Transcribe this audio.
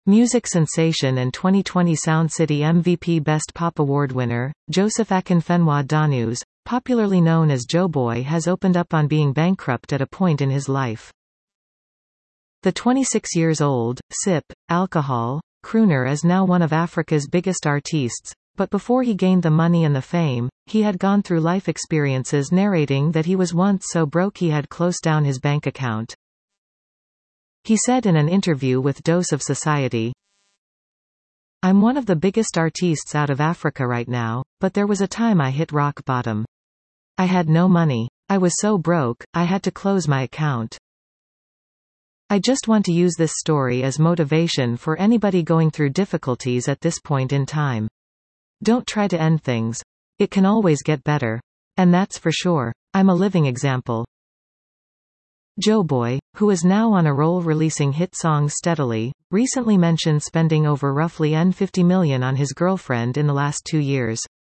Music sensation and 2020 Sound City MVP Best Pop Award winner, Joseph Akinfenwa Danus, popularly known as Joeboy, has opened up on being bankrupt at a point in his life. The 26 years old, sip, alcohol, crooner is now one of Africa's biggest artists, but before he gained the money and the fame, he had gone through life experiences narrating that he was once so broke he had closed down his bank account. He said in an interview with Dose of Society, "I'm one of the biggest artists out of Africa right now, but there was a time I hit rock bottom. I had no money. I was so broke, I had to close my account. I just want to use this story as motivation for anybody going through difficulties at this point in time. Don't try to end things. It can always get better. And that's for sure. I'm a living example." Joeboy, who is now on a roll releasing hit songs steadily, recently mentioned spending over roughly $50 million on his girlfriend in the last 2 years.